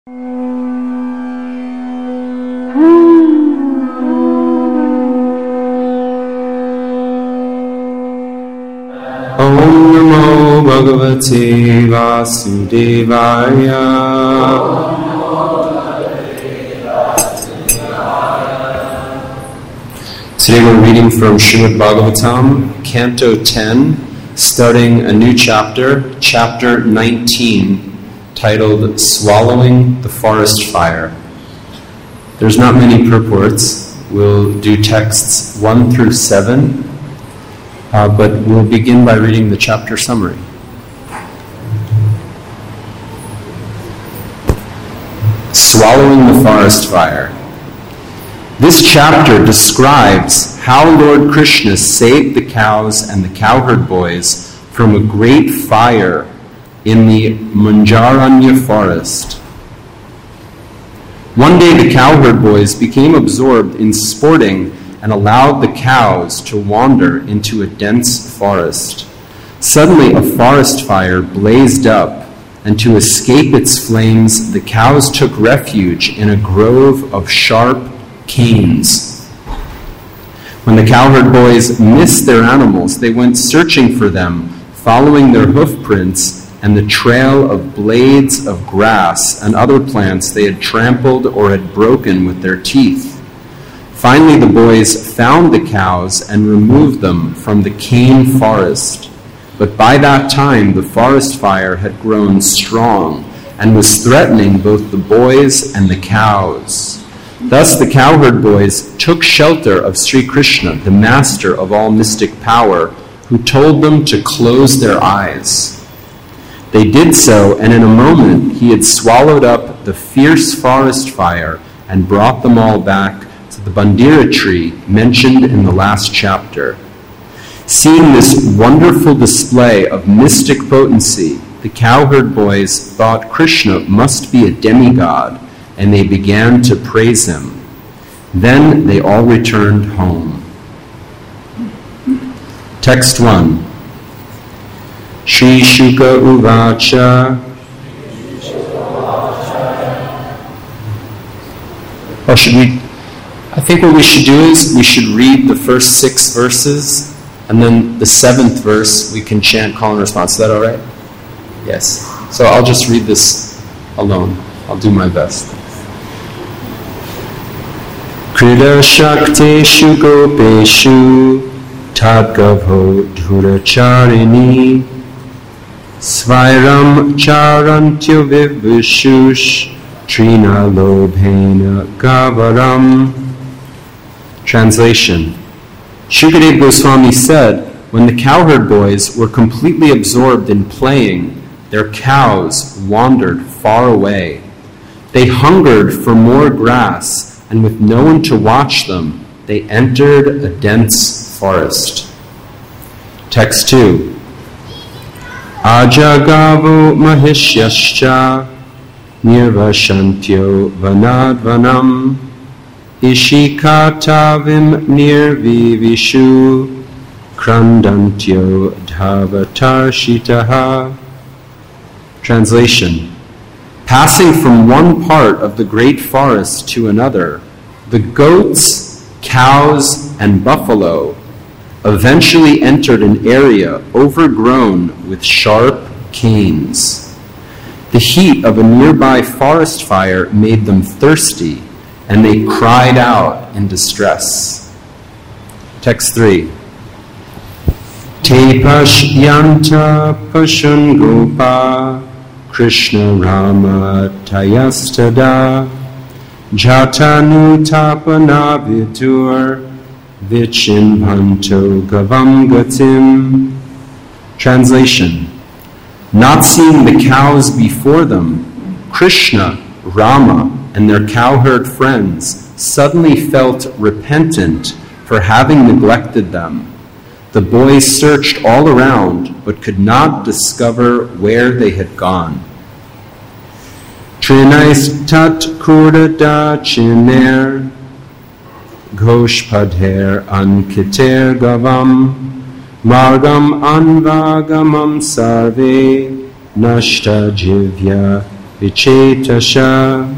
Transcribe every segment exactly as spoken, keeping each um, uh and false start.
Om Namo Bhagavate Vasudevaya. Today we're reading from Srimad Bhagavatam, Canto ten, starting a new chapter, Chapter nineteen, titled Swallowing the Forest Fire. There's not many purports. We'll do texts one through seven. Uh, but we'll begin by reading the chapter summary. Swallowing the Forest Fire. This chapter describes how Lord Krishna saved the cows and the cowherd boys from a great fire in the Manjaranya forest. One day the cowherd boys became absorbed in sporting and allowed the cows to wander into a dense forest. Suddenly a forest fire blazed up, and to escape its flames, the cows took refuge in a grove of sharp canes. When the cowherd boys missed their animals, they went searching for them, following their hoof prints and the trail of blades of grass and other plants they had trampled or had broken with their teeth. Finally, the boys found the cows and removed them from the cane forest. But by that time, the forest fire had grown strong and was threatening both the boys and the cows. Thus, the cowherd boys took shelter of Sri Krishna, the master of all mystic power, who told them to close their eyes. They did so, and in a moment, he had swallowed up the fierce forest fire and brought them all back to the Bandira tree mentioned in the last chapter. Seeing this wonderful display of mystic potency, the cowherd boys thought Krishna must be a demigod, and they began to praise him. Then they all returned home. Text one. Shri Shuka Uvacha. Oh, should we... I think what we should do is we should read the first six verses, and then the seventh verse we can chant call and response. Is that all right? Yes. So I'll just read this alone. I'll do my best. Krida Shakteshu Gopeshu Tadgavho Dhuracharini Svairam Charantyo Vibhishush Trina Lobhena Gavaram. Translation. Shukadeva Goswami said, when the cowherd boys were completely absorbed in playing, their cows wandered far away. They hungered for more grass, and with no one to watch them, they entered a dense forest. Text two. Ajagavo Mahishyascha Nirvashantyo Vanadvanam Ishikatavim Nirvivishu Krandantyo Dhavatarshitaha. Translation. Passing from one part of the great forest to another, the goats, cows, and buffalo eventually entered an area overgrown with sharp canes. The heat of a nearby forest fire made them thirsty, and they cried out in distress. Text three. Te pashyanta pashun gopa Krishna Rama tayastada Jatanu tapana vidur Vichimbhanto gavam gatim. Translation. Not seeing the cows before them, Krishna, Rama, and their cowherd friends suddenly felt repentant for having neglected them. The boys searched all around, but could not discover where they had gone. Trinais tat kurdada chiner Ghoshpadher ankiter gavam Margam anvagamam sarve Nashta jivya vichetasha.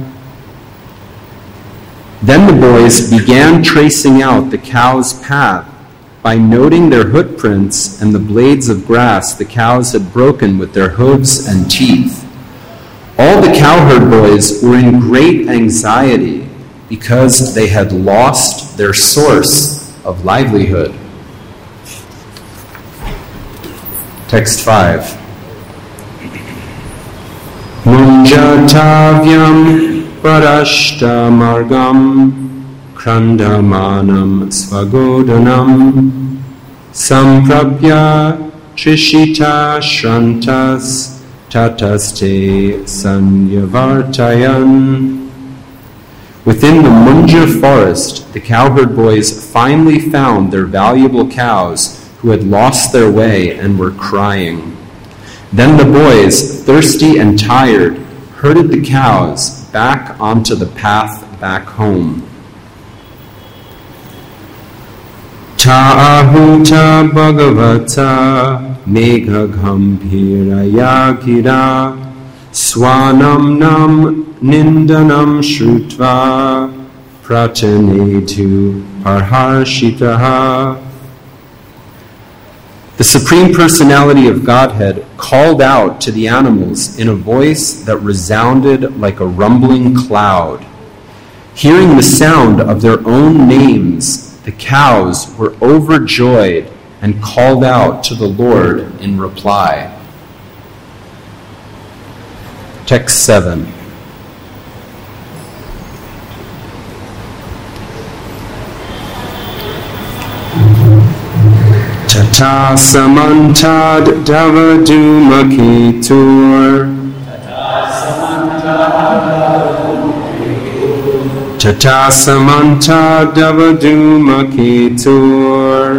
Then the boys began tracing out the cow's path by noting their hoof prints and the blades of grass the cows had broken with their hooves and teeth. All the cowherd boys were in great anxiety because they had lost their source of livelihood. Text five. Munjatavyam parashta margam krandamanam svagodanam samprapya trishita shrantas tataste sanyavartayan. Within the Munja forest, the cowherd boys finally found their valuable cows who had lost their way and were crying. Then the boys, thirsty and tired, herded the cows back onto the path back home. Ta'ahuta bhagavata megha gambhiraya gira swanam nam nindanam shrutva prachanetu parharshitaha. The Supreme Personality of Godhead called out to the animals in a voice that resounded like a rumbling cloud. Hearing the sound of their own names, the cows were overjoyed and called out to the Lord in reply. Text seven. Tata samantad davadumaketur Tata samantad davadumaketur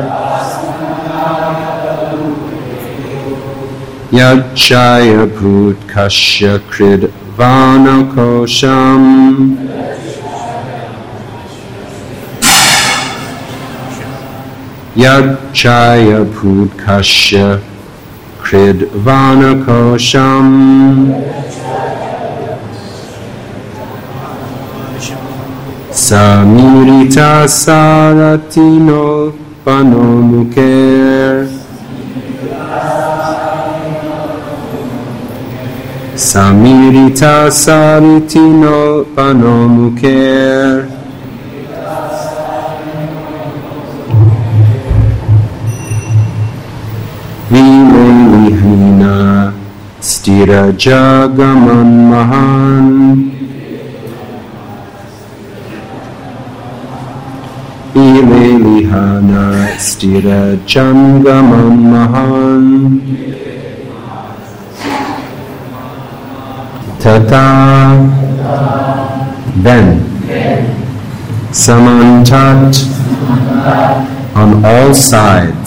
Yajaya bhut kashya krid vanakosham Yajaya bhutkashya krid vanakosham Samirita saratino panomuker Samirita saritino panomuker Vilelihina stira jagaman mahan Vilelihana stira jangaman mahan Tata Then Samantat On all sides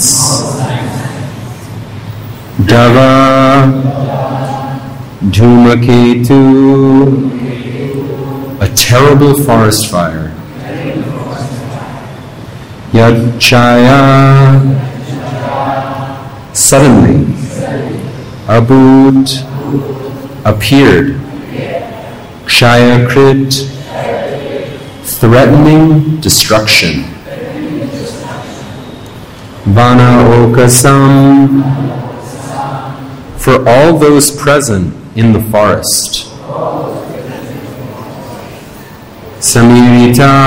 Dava Dhumaketu, a terrible forest fire. Yajaya, suddenly, Abut, appeared. Kshayakrit, threatening destruction. Vana Okasam, for all those present in the forest. Samirita,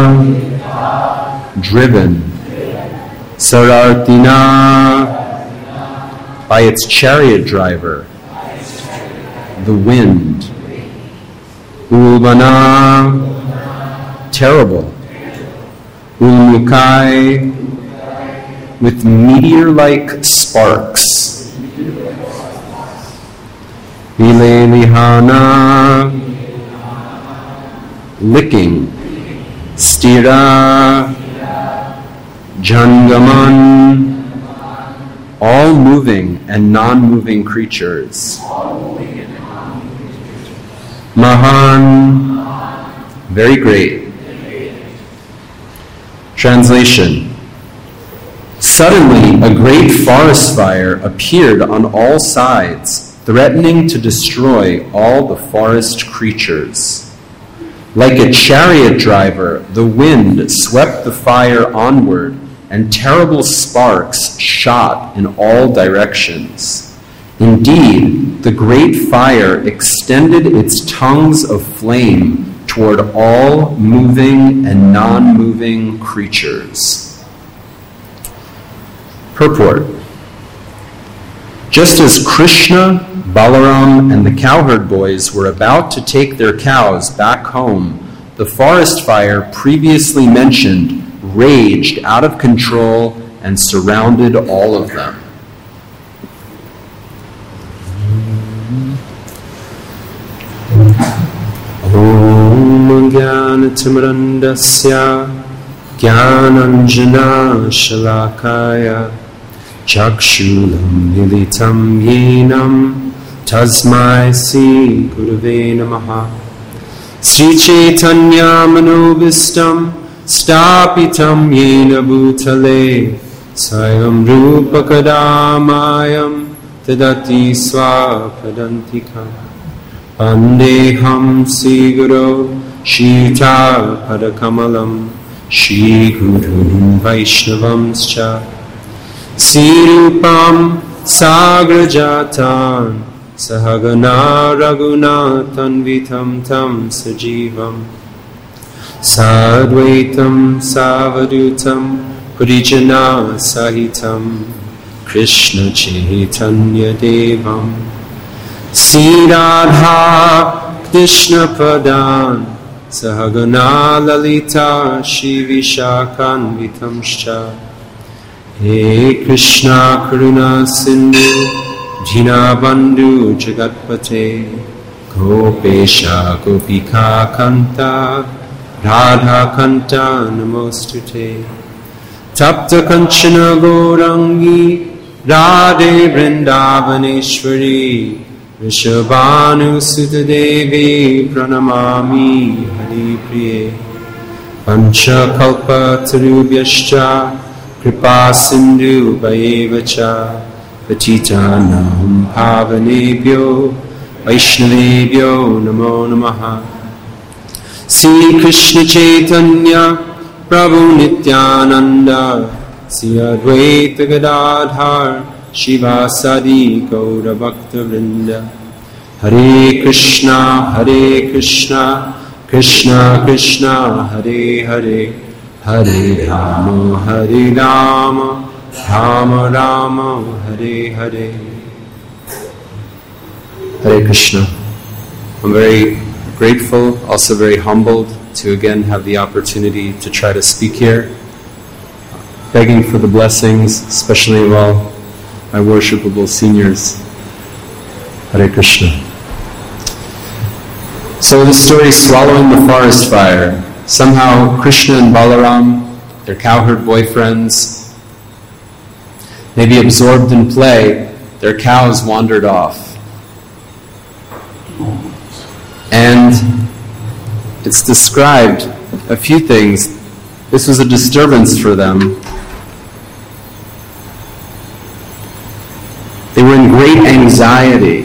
driven. Sarartina, by its chariot driver, the wind. Ulvana, terrible. Ulmukai, with meteor-like sparks. Vilelihana, licking. Stira, Jangaman, all moving and non-moving creatures. Mahan, very great. Translation. Suddenly, a great forest fire appeared on all sides, threatening to destroy all the forest creatures. Like a chariot driver, the wind swept the fire onward, and terrible sparks shot in all directions. Indeed, the great fire extended its tongues of flame toward all moving and non-moving creatures. Purport. Just as Krishna, Balaram, and the cowherd boys were about to take their cows back home, the forest fire previously mentioned raged out of control and surrounded all of them. Om Jnanatimrandasya Jnananjana Shalakaya Chakshulam Militam Yenam Tasmai Sri Gurave Namaha Sri Chaitanya Manobhistam Stapitam Yena Bhutale Swayam Rupa Kadamayam Tadati Swapadantikam Vandeham Sri Guru Shita Padakamalam Shri Guru Vaishnavamscha Sirupam Sagrajatan Sahagana Raghunathan Vitam Tam Sajivam Sadvaitam Savadutam Purijana Sahitam Krishna Chaitanya Devam Sri Radha Krishna Padan Sahagana Lalita Shri Vishakan Vitamscha He Krishna Karuna Sindhu Dhinabandhu Jagatpate Gopesha Gopika Kanta Radha Kanta Namostute Tapta Kanchana Gaurangi Radhe Vrindavaneshwari Rishabhanu Sutta Devi Pranamami Hari Priye Pancha Kalpa Tarubhyascha Kripa Sindhu Bhayevacha Patitanam Pavanebhyo Vaishnavebhyo Namo Namaha Sri Krishna Chaitanya Prabhu Nityananda Sri Advaita Gadadhar Shivasadi Gaura Bhakta Vrinda Hare Krishna Hare Krishna Krishna Krishna Hare Hare Hare Rama Hare Rama Rama Rama Hare Hare. Hare Krishna. I'm very grateful, also very humbled to again have the opportunity to try to speak here, begging for the blessings, especially of all my worshipable seniors. Hare Krishna. So the story, swallowing the forest fire. Somehow Krishna and Balaram, their cowherd boyfriends, maybe absorbed in play, their cows wandered off. And it's described a few things. This was a disturbance for them. They were in great anxiety.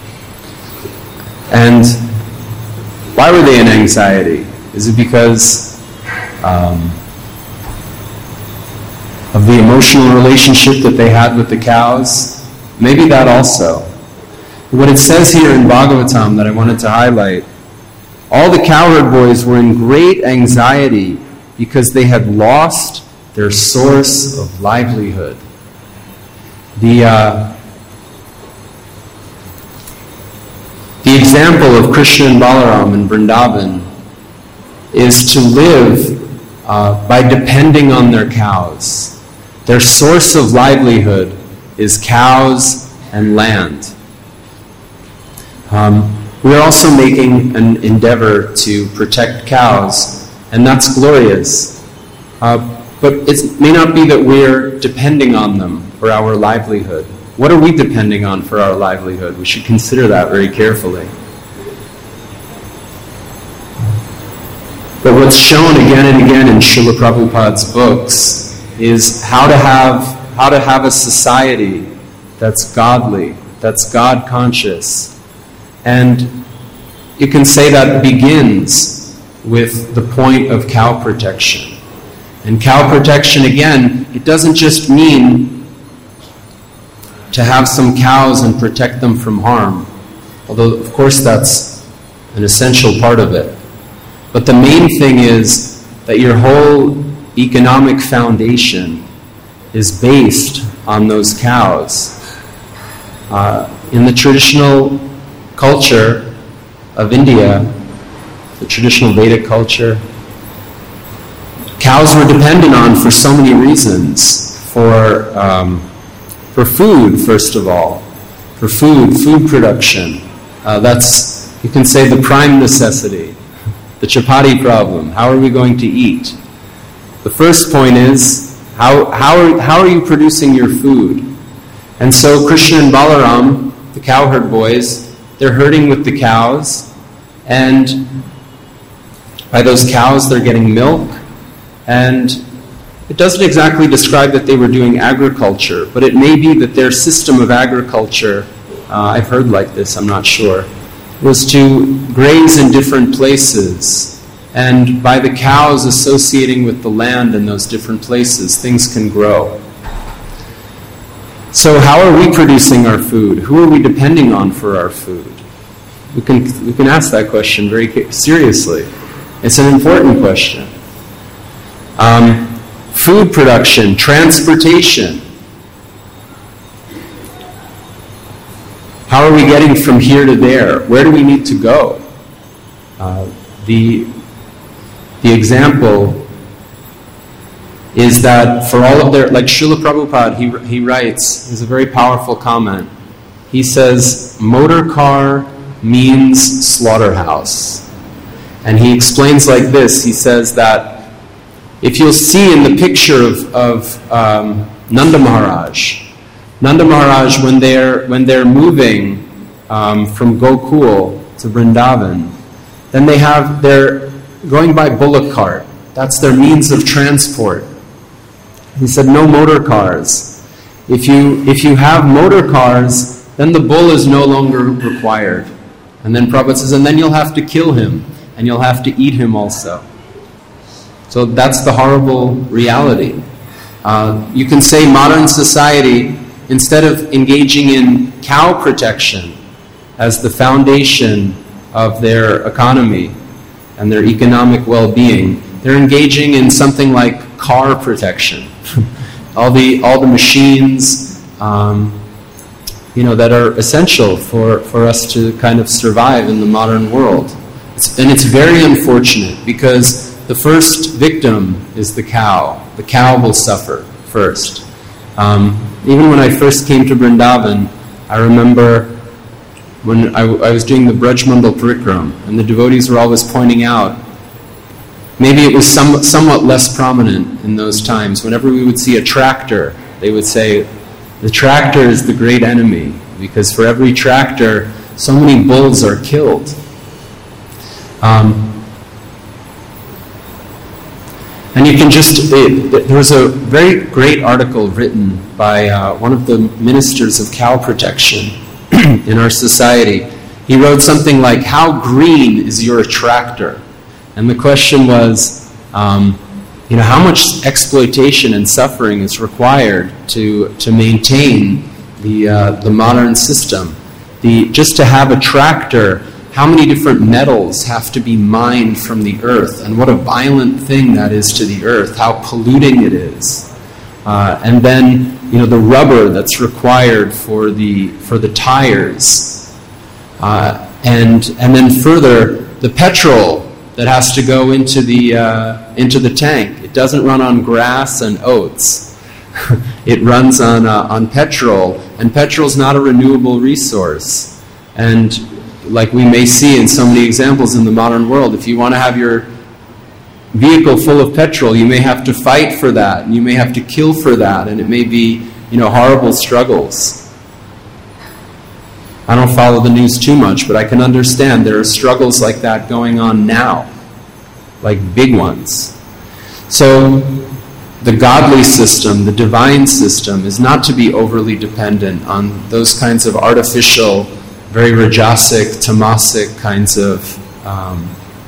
And why were they in anxiety? Is it because um, of the emotional relationship that they had with the cows? Maybe that also. What it says here in Bhagavatam that I wanted to highlight, all the cowherd boys were in great anxiety because they had lost their source of livelihood. The, uh, the example of Krishna and Balaram in Vrindavan is to live uh, by depending on their cows. Their source of livelihood is cows and land. Um, we are also making an endeavor to protect cows, and that's glorious. Uh, but it may not be that we're depending on them for our livelihood. What are we depending on for our livelihood? We should consider that very carefully. But what's shown again and again in Srila Prabhupada's books is how to have how to have a society that's godly, that's God conscious. And you can say that begins with the point of cow protection. And cow protection, again, it doesn't just mean to have some cows and protect them from harm, although of course that's an essential part of it. But the main thing is that your whole economic foundation is based on those cows. Uh, in the traditional culture of India, the traditional Vedic culture, cows were depended on for so many reasons. For um, for food, first of all, for food, food production. Uh, that's, you can say, the prime necessity, the chapati problem. How are we going to eat? The first point is, how how are, how are you producing your food? And so Krishna and Balaram, the cowherd boys, they're herding with the cows, and by those cows they're getting milk, and it doesn't exactly describe that they were doing agriculture, but it may be that their system of agriculture, uh, I've heard like this, I'm not sure, was to graze in different places. And by the cows associating with the land in those different places, things can grow. So how are we producing our food? Who are we depending on for our food? We can, we can ask that question very seriously. It's an important question. Um, food production, transportation. How are we getting from here to there? Where do we need to go? Uh, the, the example is that for all of their, like Srila Prabhupada, he, he writes, it's a very powerful comment. He says, motor car means slaughterhouse. And he explains like this. He says that if you'll see in the picture of, of um, Nanda Maharaj, Nanda Maharaj, when they're, when they're moving um, from Gokul to Vrindavan, then they have, they're going by bullock cart. That's their means of transport. He said, no motor cars. If you, if you have motor cars, then the bull is no longer required. And then Prabhupada says, and then you'll have to kill him, and you'll have to eat him also. So that's the horrible reality. Uh, you can say modern society, instead of engaging in cow protection as the foundation of their economy and their economic well-being, they're engaging in something like car protection. all the all the machines, um, you know, that are essential for, for us to kind of survive in the modern world. It's, and it's very unfortunate because the first victim is the cow. The cow will suffer first. Um, even when I first came to Vrindavan, I remember when I, I was doing the Braj Mandal Parikram, and the devotees were always pointing out, maybe it was some, somewhat less prominent in those times, whenever we would see a tractor, they would say, the tractor is the great enemy, because for every tractor, so many bulls are killed. Um, and you can just, it, there was a very great article written by uh, one of the ministers of cow protection in our society. He wrote something like, how green is your tractor? And the question was, um, you know, how much exploitation and suffering is required to to maintain the uh, the modern system? The just to have a tractor, how many different metals have to be mined from the earth, and what a violent thing that is to the earth, how polluting it is. Uh, and then, you know, the rubber that's required for the for the tires. Uh, and and then further, the petrol that has to go into the uh, into the tank. It doesn't run on grass and oats. It runs on uh, on petrol, and petrol's not a renewable resource. And like we may see in so many examples in the modern world, if you want to have your vehicle full of petrol, you may have to fight for that, and you may have to kill for that, and it may be, you know, horrible struggles. I don't follow the news too much, but I can understand there are struggles like that going on now, like big ones. So the godly system, the divine system, is not to be overly dependent on those kinds of artificial, very rajasic, tamasic kinds of um,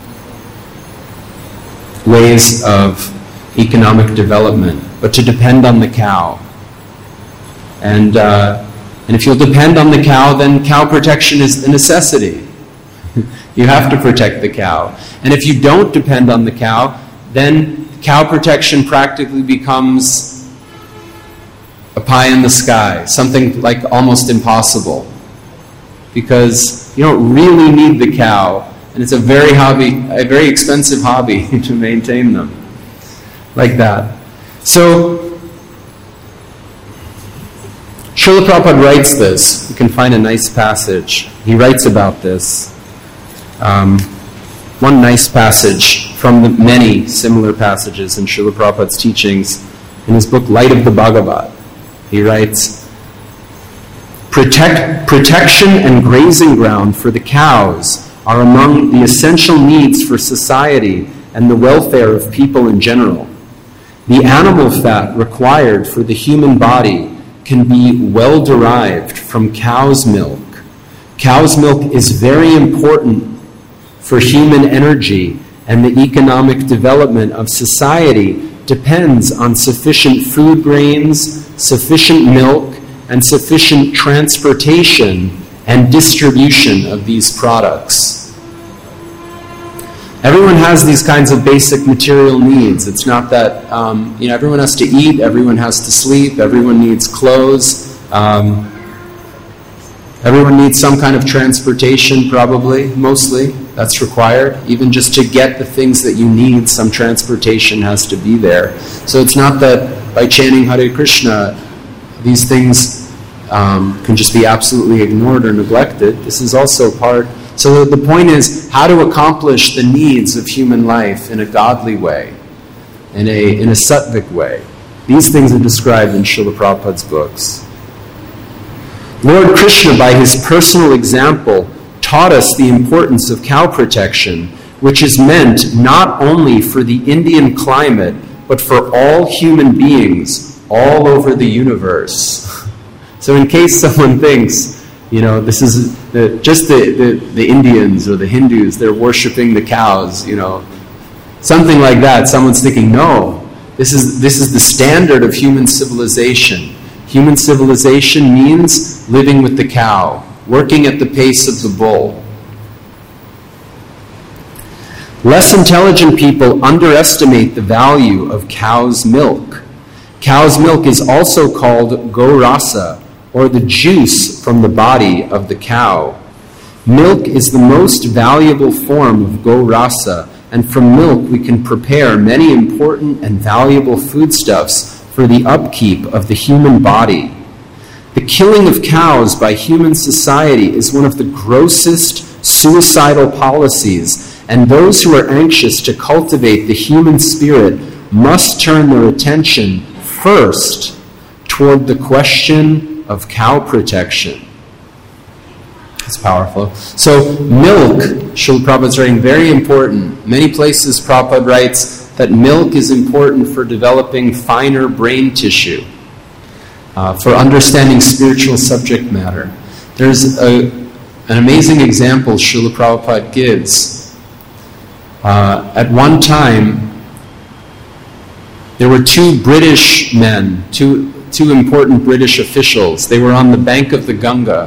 ways of economic development, but to depend on the cow. And uh, and if you'll depend on the cow, then cow protection is a necessity. You have to protect the cow. And if you don't depend on the cow, then cow protection practically becomes a pie in the sky, something like almost impossible. Because you don't really need the cow, and it's a very hobby, a very expensive hobby to maintain them. Like that. So, Srila Prabhupada writes this. You can find a nice passage. He writes about this. Um, one nice passage from the many similar passages in Srila Prabhupada's teachings in his book Light of the Bhagavat. He writes, Protect, protection and grazing ground for the cows are among the essential needs for society and the welfare of people in general. The animal fat required for the human body can be well derived from cow's milk. Cow's milk is very important for human energy, and the economic development of society depends on sufficient food grains, sufficient milk, and sufficient transportation and distribution of these products. Everyone has these kinds of basic material needs. It's not that, um, you know, everyone has to eat, everyone has to sleep, everyone needs clothes, um, everyone needs some kind of transportation, probably, mostly, that's required. Even just to get the things that you need, some transportation has to be there. So it's not that by chanting Hare Krishna, these things um, can just be absolutely ignored or neglected. This is also part. So the point is how to accomplish the needs of human life in a godly way, in a in a sattvic way. These things are described in Srila Prabhupada's books. Lord Krishna, by his personal example, taught us the importance of cow protection, which is meant not only for the Indian climate, but for all human beings all over the universe. So in case someone thinks, you know, this is the, just the, the, the Indians or the Hindus, they're worshiping the cows, you know, something like that. Someone's thinking, no, this is this is the standard of human civilization. Human civilization means living with the cow, working at the pace of the bull. Less intelligent people underestimate the value of cow's milk. Cow's milk is also called gaurasa, or the juice from the body of the cow. Milk is the most valuable form of gaurasa, and from milk we can prepare many important and valuable foodstuffs for the upkeep of the human body. The killing of cows by human society is one of the grossest suicidal policies, and those who are anxious to cultivate the human spirit must turn their attention first toward the question of cow protection. It's powerful. So milk, Srila Prabhupada's writing, very important. Many places Prabhupada writes that milk is important for developing finer brain tissue, uh, for understanding spiritual subject matter. There's a, an amazing example Srila Prabhupada gives. Uh, at one time, there were two British men, two two important British officials. They were on the bank of the Ganga,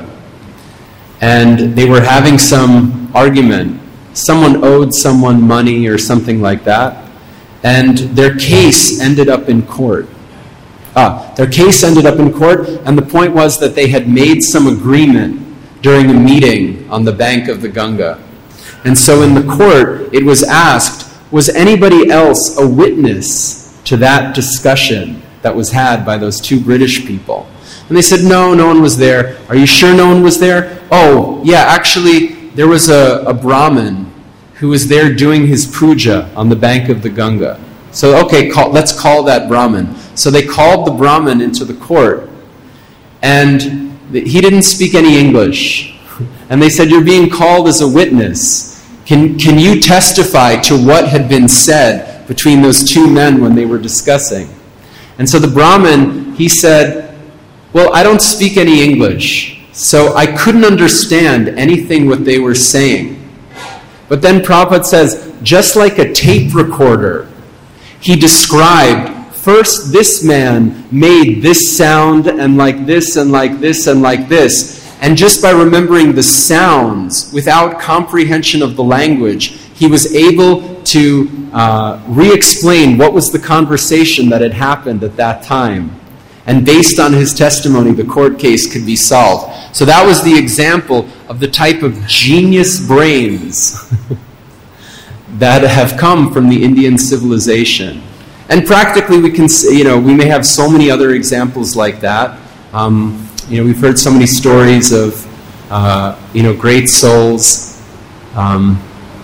and they were having some argument. Someone owed someone money or something like that, and their case ended up in court. Ah, their case ended up in court, and the point was that they had made some agreement during a meeting on the bank of the Ganga. And so in the court, it was asked, was anybody else a witness to that discussion that was had by those two British people? And they said, no, no one was there. Are you sure no one was there? Oh, yeah, actually, there was a, a Brahmin who was there doing his puja on the bank of the Ganga. So, okay, call, let's call that Brahmin. So they called the Brahmin into the court, and he didn't speak any English. And they said, you're being called as a witness. Can, can you testify to what had been said between those two men when they were discussing? And so the Brahmin, he said, well, I don't speak any English, so I couldn't understand anything what they were saying. But then Prabhupada says, just like a tape recorder, he described, first this man made this sound and like this and like this and like this. And just by remembering the sounds without comprehension of the language, he was able to uh, re-explain what was the conversation that had happened at that time. And based on his testimony, the court case could be solved. So that was the example of the type of genius brains that have come from the Indian civilization. And practically we can say, you know, we may have so many other examples like that. Um, you know, we've heard so many stories of, uh, you know, great souls. Um,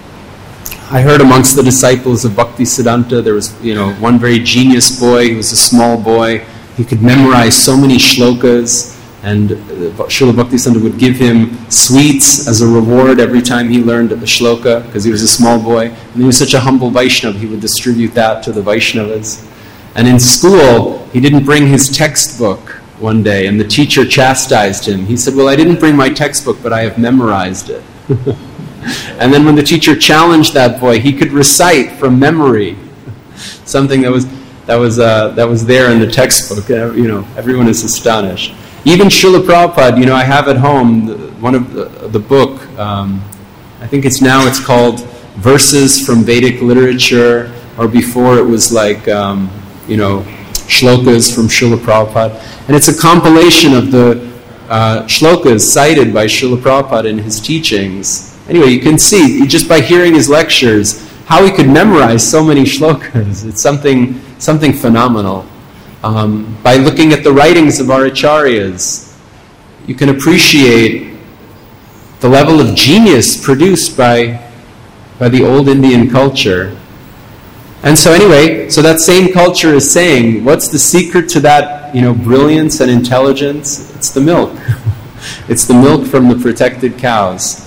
I heard amongst the disciples of Bhaktisiddhanta, there was, you know, one very genius boy. He was a small boy. He could memorize so many shlokas, and Srila Bhaktisiddhanta would give him sweets as a reward every time he learned a shloka, because he was a small boy. And he was such a humble Vaishnava, he would distribute that to the Vaishnavas. And in school, he didn't bring his textbook one day, and the teacher chastised him. He said, well, I didn't bring my textbook, but I have memorized it. And then when the teacher challenged that boy, he could recite from memory something that was that was uh, that was there in the textbook. Uh, you know, everyone is astonished. Even Srila Prabhupada, you know, I have at home the, one of the, the book. Um, I think it's now it's called Verses from Vedic Literature, or before it was like um, you know shlokas from Srila Prabhupada, and it's a compilation of the uh, shlokas cited by Srila Prabhupada in his teachings. Anyway, you can see, just by hearing his lectures, how he could memorize so many shlokas. It's something something phenomenal. Um, by looking at the writings of our acharyas, you can appreciate the level of genius produced by, by the old Indian culture. And so anyway, so that same culture is saying, what's the secret to that, you know, brilliance and intelligence? It's the milk. It's the milk from the protected cows.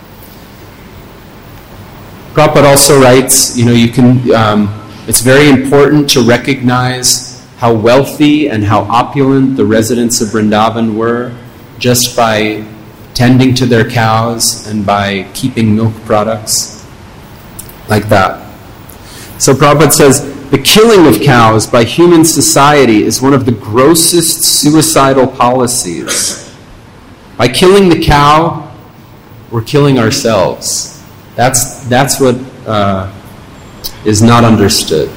Prabhupada also writes, you know, you can. Um, it's very important to recognize how wealthy and how opulent the residents of Vrindavan were just by tending to their cows and by keeping milk products like that. So Prabhupada says, the killing of cows by human society is one of the grossest suicidal policies. By killing the cow, we're killing ourselves. That's that's what uh, is not understood.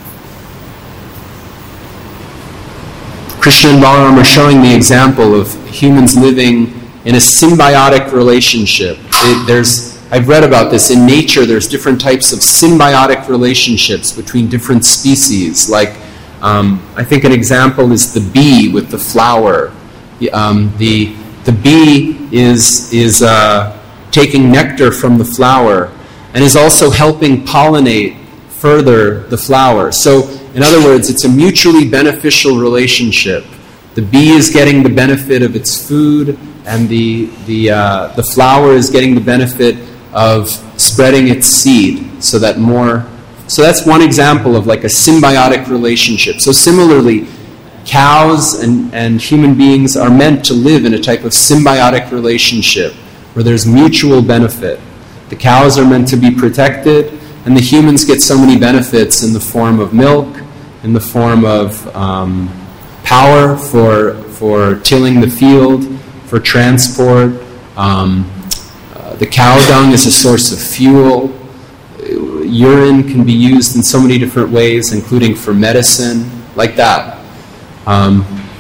Krishna and Balaram are showing the example of humans living in a symbiotic relationship. It, there's I've read about this. In nature, there's different types of symbiotic relationships between different species. Like, um, I think an example is the bee with the flower. Um, the the bee is is uh, taking nectar from the flower and is also helping pollinate further the flower. So, in other words, it's a mutually beneficial relationship. The bee is getting the benefit of its food, and the the uh, the flower is getting the benefit of spreading its seed, so that more. So that's one example of like a symbiotic relationship. So similarly, cows and, and human beings are meant to live in a type of symbiotic relationship where there's mutual benefit. The cows are meant to be protected, and the humans get so many benefits in the form of milk, in the form of um, power for for tilling the field, for transport. Um, uh, the cow dung is a source of fuel. Urine can be used in so many different ways, including for medicine, like that. Um,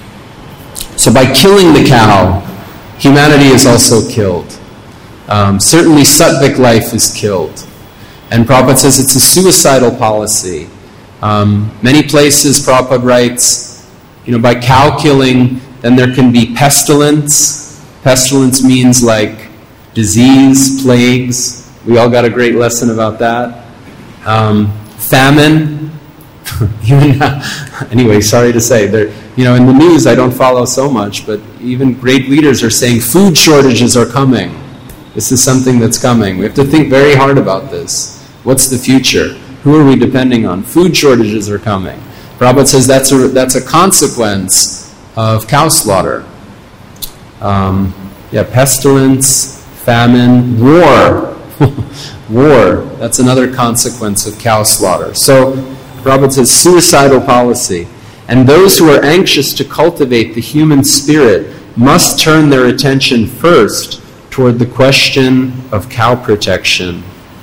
so by killing the cow, humanity is also killed. Um, certainly Sattvic life is killed. And Prabhupada says it's a suicidal policy. Um, many places Prabhupada writes, you know, by cow killing, then there can be pestilence. Pestilence means like disease, plagues. We all got a great lesson about that. Um, famine. Even now, anyway, sorry to say, there, you know, in the news I don't follow so much, but even great leaders are saying food shortages are coming. This is something that's coming. We have to think very hard about this. What's the future? Who are we depending on? Food shortages are coming. Prabhupada says that's a, that's a consequence of cow slaughter. Um, yeah, pestilence, famine, war. War, that's another consequence of cow slaughter. So, Prabhupada says suicidal policy. And those who are anxious to cultivate the human spirit must turn their attention first toward the question of cow protection.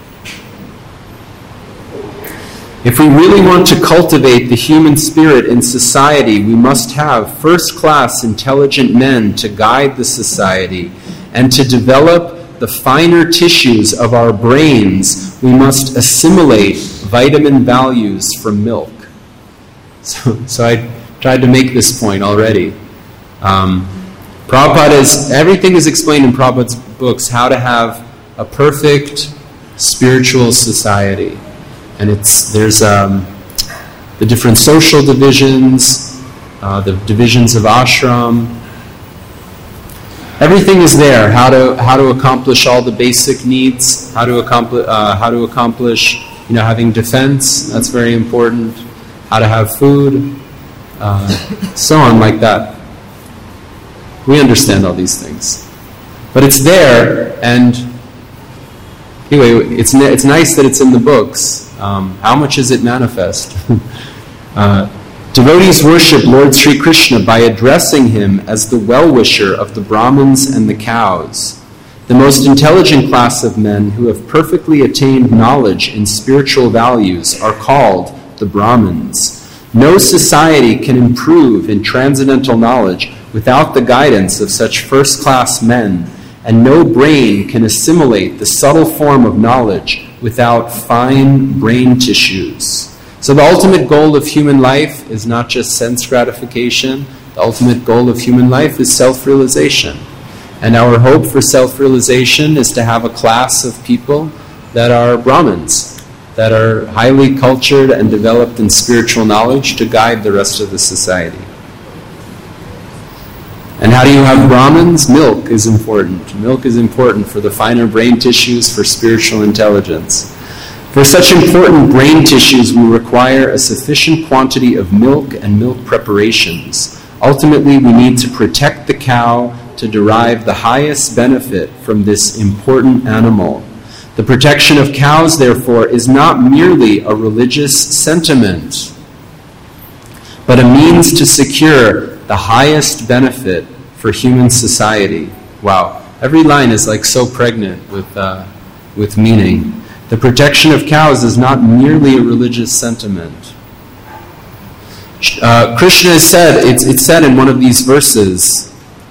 If we really want to cultivate the human spirit in society, we must have first-class intelligent men to guide the society, and to develop the finer tissues of our brains, we must assimilate vitamin values from milk. So, so I tried to make this point already. Um, Prabhupada is, everything is explained in Prabhupada's books, how to have a perfect spiritual society. And it's there's um, the different social divisions, uh, the divisions of ashram. Everything is there. How to how to accomplish all the basic needs. How to accomplish uh, how to accomplish you know having defense. That's very important. How to have food, uh, so on like that. We understand all these things, but it's there. And anyway, it's it's nice that it's in the books. Um, how much is it manifest? uh, devotees worship Lord Sri Krishna by addressing him as the well-wisher of the Brahmins and the cows. The most intelligent class of men who have perfectly attained knowledge in spiritual values are called the Brahmins. No society can improve in transcendental knowledge without the guidance of such first-class men, and no brain can assimilate the subtle form of knowledge without fine brain tissues. So the ultimate goal of human life is not just sense gratification. The ultimate goal of human life is self-realization. And our hope for self-realization is to have a class of people that are Brahmins, that are highly cultured and developed in spiritual knowledge to guide the rest of the society. And how do you have Brahmins? Milk is important. Milk is important for the finer brain tissues, for spiritual intelligence. For such important brain tissues, we require a sufficient quantity of milk and milk preparations. Ultimately, we need to protect the cow to derive the highest benefit from this important animal. The protection of cows, therefore, is not merely a religious sentiment, but a means to secure the highest benefit for human society. Wow, every line is like so pregnant with uh, with meaning. The protection of cows is not merely a religious sentiment. Uh, Krishna has said, it's, it's said in one of these verses,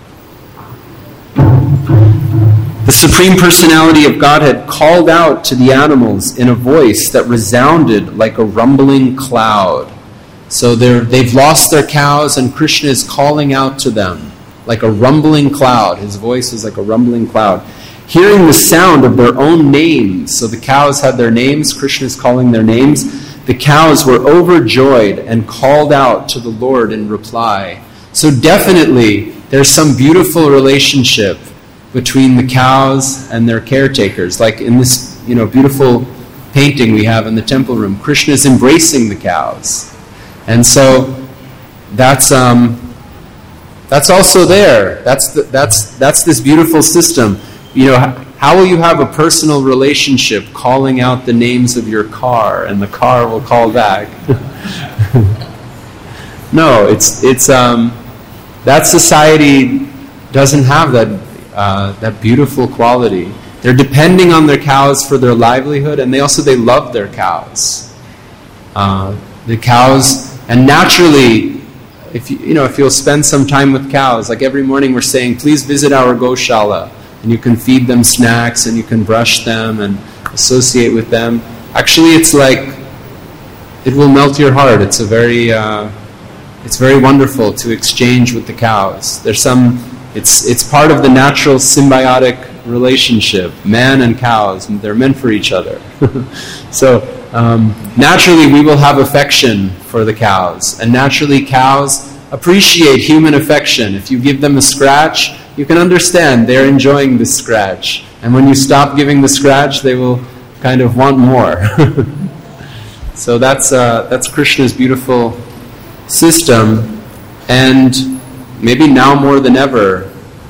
the Supreme Personality of Godhead called out to the animals in a voice that resounded like a rumbling cloud. So they're, they've lost their cows, and Krishna is calling out to them like a rumbling cloud. His voice is like a rumbling cloud. Hearing the sound of their own names, so the cows had their names, Krishna is calling their names, the cows were overjoyed and called out to the Lord in reply. So definitely, there's some beautiful relationship between the cows and their caretakers. Like in this, you know, beautiful painting we have in the temple room, Krishna is embracing the cows. And so that's um, that's also there. That's the, that's that's this beautiful system. You know, how will you have a personal relationship calling out the names of your car and the car will call back? No, it's it's um, that society doesn't have that uh, that beautiful quality. They're depending on their cows for their livelihood, and they also they love their cows. Uh, the cows, and naturally, if you you know if you'll spend some time with cows, like every morning we're saying, please visit our Goshala. And you can feed them snacks, and you can brush them and associate with them. Actually, it's like, it will melt your heart. It's a very, uh, it's very wonderful to exchange with the cows. There's some, it's it's part of the natural symbiotic relationship, man and cows. They're meant for each other. So um, naturally, we will have affection for the cows, and naturally, cows appreciate human affection. If you give them a scratch, you can understand they're enjoying the scratch. And when you stop giving the scratch, they will kind of want more. So that's uh, that's Krishna's beautiful system, and maybe now more than ever,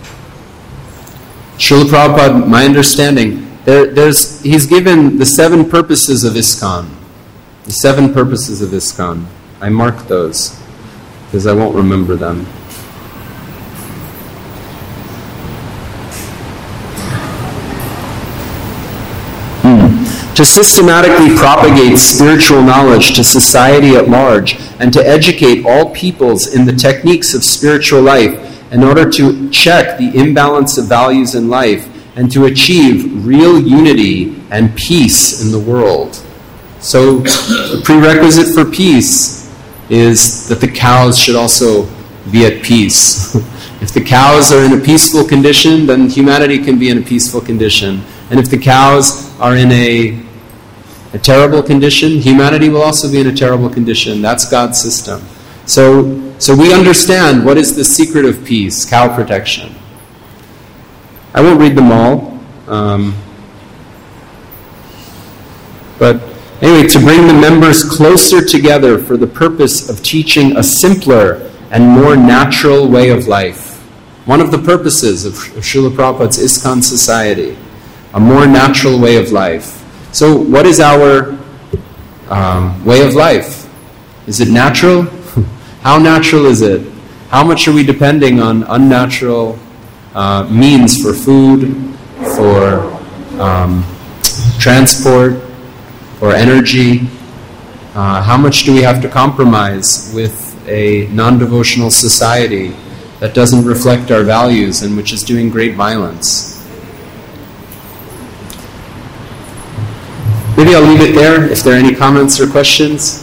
Srila Prabhupada, my understanding, there, there's, he's given the seven purposes of ISKCON. The seven purposes of ISKCON. I marked those because I won't remember them. Hmm. To systematically propagate spiritual knowledge to society at large and to educate all peoples in the techniques of spiritual life in order to check the imbalance of values in life and to achieve real unity and peace in the world. So the prerequisite for peace is that the cows should also be at peace. If the cows are in a peaceful condition, then humanity can be in a peaceful condition. And if the cows are in a, a terrible condition, humanity will also be in a terrible condition. That's God's system. So, so we understand what is the secret of peace, cow protection. I won't read them all. Um, but anyway, to bring the members closer together for the purpose of teaching a simpler and more natural way of life. One of the purposes of, of Srila Prabhupada's ISKCON society, a more natural way of life. So what is our um, way of life? Is it natural? How natural is it? How much are we depending on unnatural uh, means for food, for um, transport, for energy? Uh, how much do we have to compromise with a non-devotional society that doesn't reflect our values and which is doing great violence? Maybe I'll leave it there if there are any comments or questions.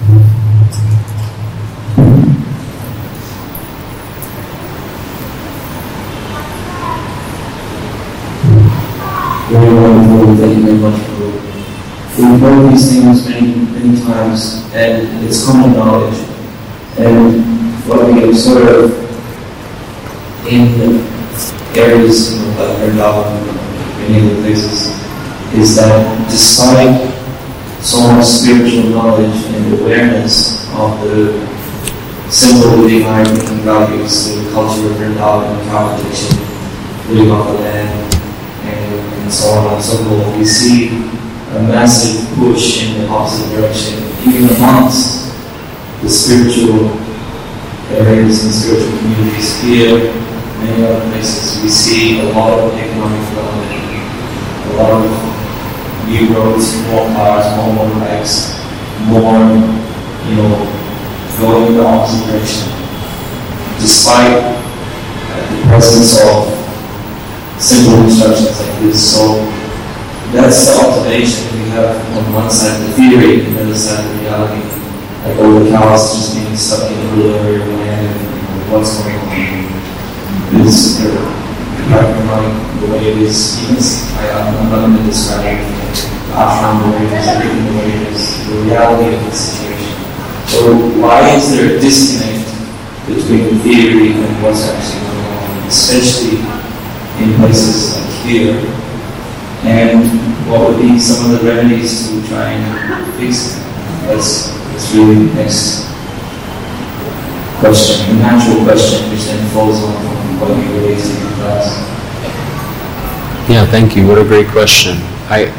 Very wonderful. Thank you very much for we've heard these things many, many times, and it's common knowledge. And what we observe in the areas you know, like Vrindavan and many other places is that despite so much spiritual knowledge and awareness of the simple living, high-thinking values, the culture of Vrindavan, cow protection, living on the land, and so on and so forth, we see a massive push in the opposite direction, even amongst the spiritual areas and spiritual communities here, many other places. We see a lot of economic development, a lot of new roads, more cars, more motorbikes, more, you know, going in the opposite direction, despite uh, the presence of simple instructions like this. So that's the observation we have on one side, the theory, and the other side, the reality. Like, oh, the cows just being stuck in the rural area of land, and you know, what's going on? Is the environment the way it is? Yes, I, I'm not going to describe everything. The ashram the way it is, everything the way it is, the reality of the situation. So why is there a disconnect between the theory and what's actually going on, especially in places like here, and what would be some of the remedies to try and fix it? That's, that's really the next question, the natural question, which then follows on from what you raised in the class. Yeah, thank you. What a great question. I.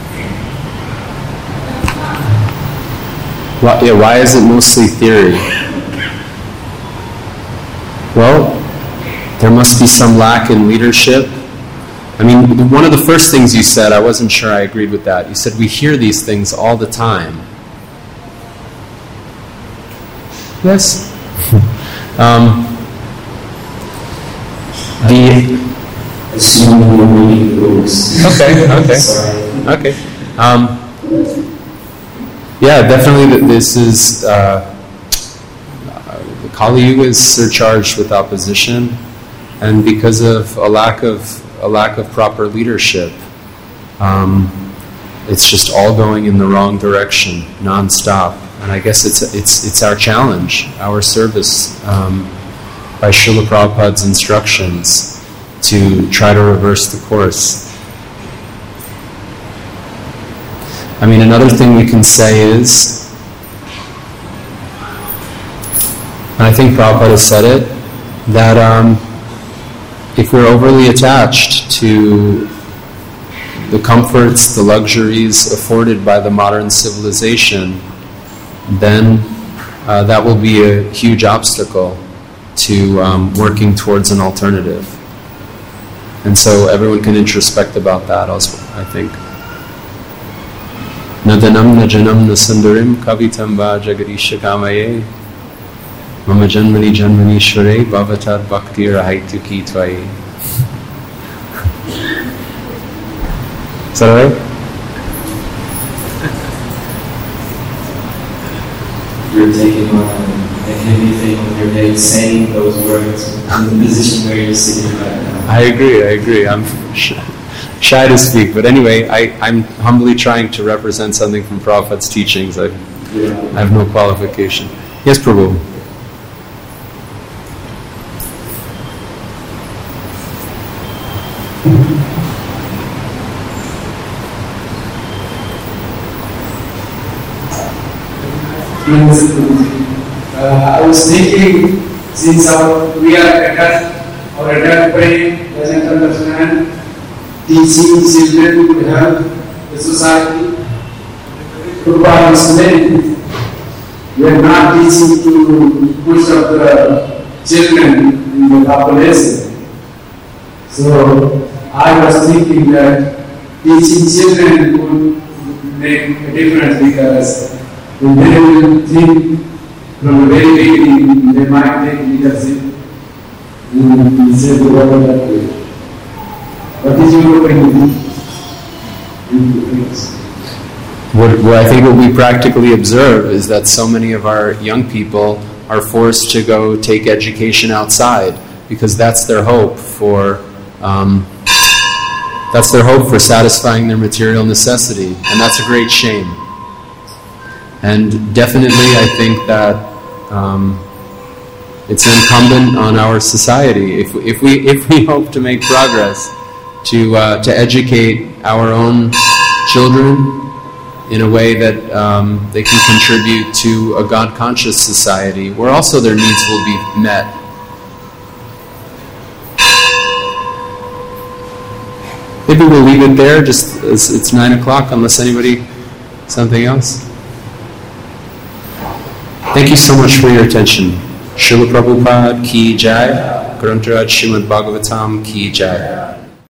Well, yeah, why is it mostly theory? Well, there must be some lack in leadership. I mean, one of the first things you said, I wasn't sure I agreed with that. You said we hear these things all the time. Yes? um, the Assuming you're reading the books. Okay, okay. Sorry. Okay. Um, yeah, definitely this is... Uh, the Kali Yuga is surcharged with opposition, and because of a lack of a lack of proper leadership, um, it's just all going in the wrong direction, nonstop. And I guess it's it's it's our challenge, our service um, by Srila Prabhupada's instructions to try to reverse the course. I mean, another thing we can say is And I think Prabhupada has said it, that um, if we're overly attached to the comforts, the luxuries afforded by the modern civilization, then uh, that will be a huge obstacle to um, working towards an alternative. And so everyone can introspect about that also, I think. Nadanam najanam nasundarim kavitam va jagarisha kamaye mama janmani janmani shore bhavatar bhakti rahaitu ki tvaye. Is that right? You're taking on a heavy thing on your day, saying those words in the position where you're sitting right now. I agree, I agree. I'm shy, shy to speak. But anyway, I, I'm humbly trying to represent something from Prabhupada's teachings. I, Yeah. I have no qualification. Yes, Prabhu. Uh, I was thinking, since our, we are adult, our adult brain doesn't understand teaching children to help the society. Prabhupada explained, we are not teaching to push up the children in the population. So I was thinking that teaching children would make a difference, because when they will think from the very beginning, they might take leadership and say the world that way. What is your opinion? What, what I think what we practically observe is that so many of our young people are forced to go take education outside because that's their hope for um, that's their hope for satisfying their material necessity, and that's a great shame. And definitely, I think that um, it's incumbent on our society, if if we if we hope to make progress, to uh, to educate our own children in a way that um, they can contribute to a God-conscious society, where also their needs will be met. Maybe we'll leave it there. Just it's, it's nine o'clock. Unless anybody, something else. Thank you so much for your attention. Srila Prabhupada ki jai. Grantharaj Srimad Bhagavatam ki jai.